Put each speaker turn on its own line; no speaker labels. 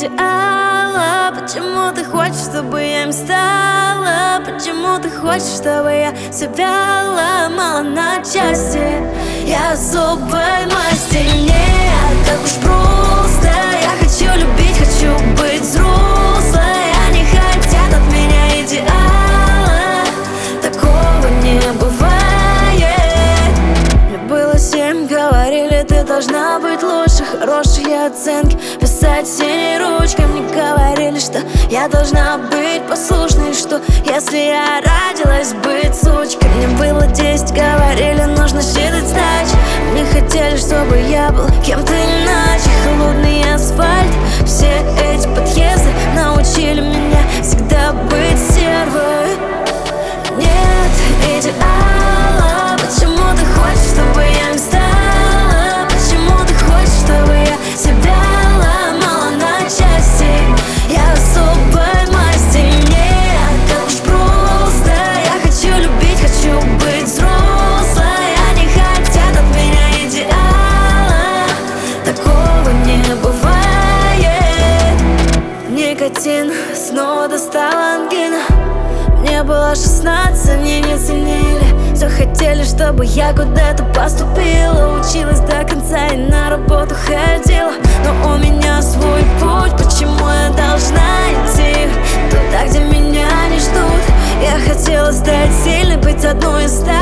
идеала? Почему ты хочешь, чтобы я им стала? Почему ты хочешь, чтобы я себя ломала на части? Я особой масти, нет, так уж просто. Я хочу любить, хочу быть взрослой. Они хотят от меня идеала, такого не бывает. Мне было 7, говорили, ты должна быть лучше. Хорошие оценки писать синей ручкой. Мне говорили, что я должна быть послушной, что если я родилась быть сучкой. Мне было 10, говорили, нужно считать сдачи. Не хотели, чтобы я был кем-то иначе. Холодный асфальт, все эти подъезды научили меня всегда быть стервой. Нет идеала. Почему ты хочешь, чтобы я им стала? Почему ты хочешь, чтобы я себя ломала на части? Я особой масти, нет, так уж просто. Я хочу любить, хочу быть взрослой. Они хотят от меня идеала, такого не бывает. Никотин, снова достала ангина. Мне было 16, они не ценили. Все хотели, чтобы я куда-то поступила, училась до конца и на работу ходила. Но у меня свой путь, почему я должна идти туда, где меня не ждут? Я хотела стать сильной, быть одной из 100,